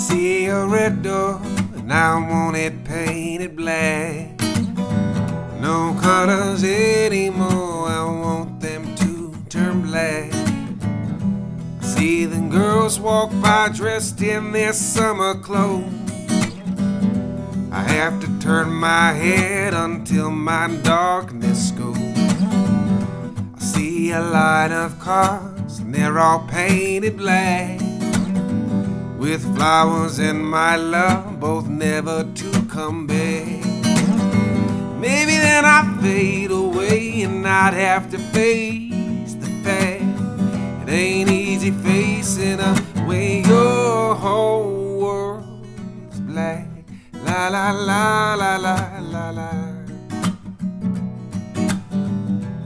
See a red door, and I want it painted black. No colors anymore, I want them to turn black. See the girls walk by dressed in their summer clothes. I have to turn my head until my darkness goes. I see a line of cars and they're all painted black, with flowers and my love both never to come back. Maybe then I fade away and I'd have to face the fact it ain't easy facing up when your whole world's black. La la la la la la la.